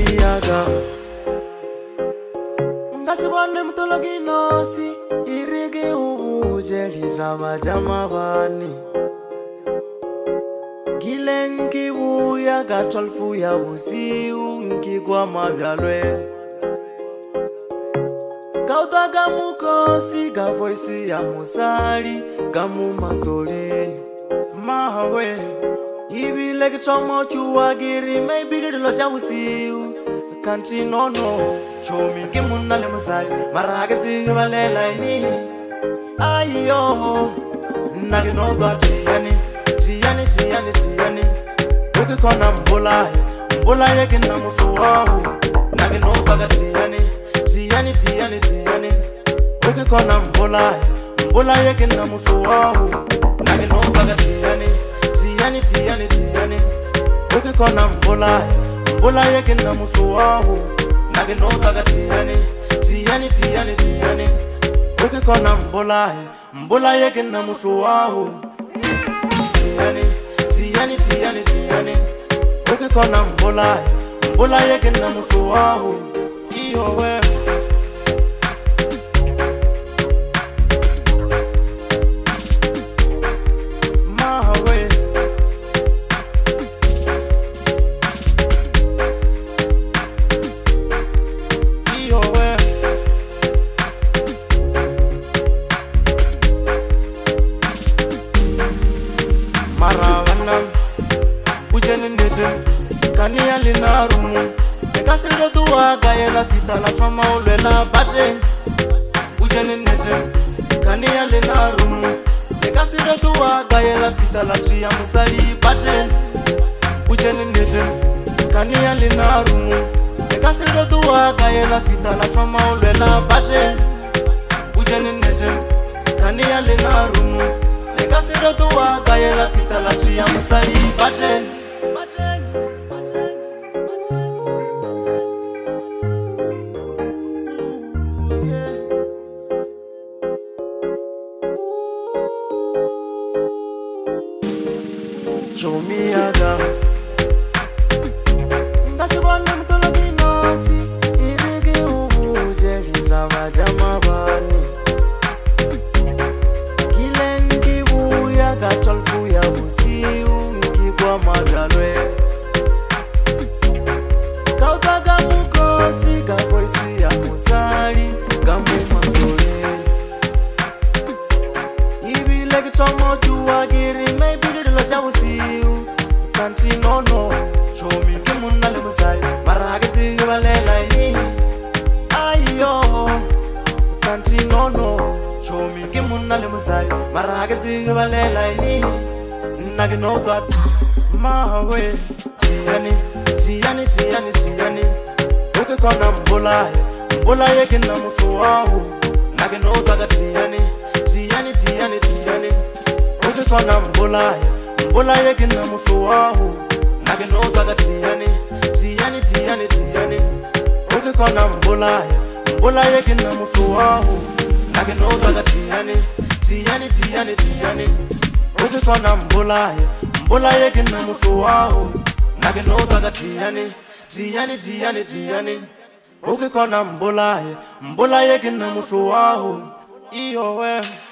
Chomiaga Ngasibone mtologinosi irige ubuje litaba jamavani Gilengi buya gatolfu ya busiu nkigwa mavyalwe Kauta gamukosi ga voice ya musali gamu masolini Mahawe Ibi legi chomo chuwa giri maybe gidilo chabusiu Kanti no Chomi kimuna le musali maragezi valela ini Ayo Nagi no gati yani Chiani Uki kona Mbola yeke na musu wahu Nagi no bagati yani Chiani Uki kona Mbola yeke na musu wahu Nagi no bagati yani Chiani Uki kona Mbola yeke na musu wahu Nagi no bagati yani Chiani Uki kona Mbola yeke na musu wahu Chiani Uki kona Mbola yeke na musu wahu Iyo we Mahawe Iyo we Maravanam Ujeni nete Kania linarumu Ekasido tuwa gayela fita la trama ulwela bate Ujeni nete Kania linarumu Ekasido tuwa gayela fita la tria musali bate Ujeni nete Kania linarumu Ekasido tuwa gayela fita la trama ulwela bate Ujeni nete Kania linarumu Ekasido tuwa gayela fita la tria musali bate Chomiaga Ngasibone mtologinosi irige ubuje litaba jamavani Gilengi buya gatolfu ya busiu nkigwa mavyalwe Kauta gamukosi ga voice ya musali gamu masolini Ibi legi chomo chuwa giri maybe gidilo chabusiu Kanti no Chomi kimuna le musali maragezi valela ini Ayo Kanti no Chomi kimuna le musali maragezi valela ini Nagi no God Mahawe Chiani Uki kona Mbola yeke na musu wahu Nagi no God Chiani Uki kona Mbola yeke na musu wahu Nagi no God Chiani Uki kona Mbola yeke na musu wahu Nagi no God Chiani Uki kona Mbola yeke na musu wahu Nagi no God Chiani Uki kona Mbola yeke na musu wahu Iyo we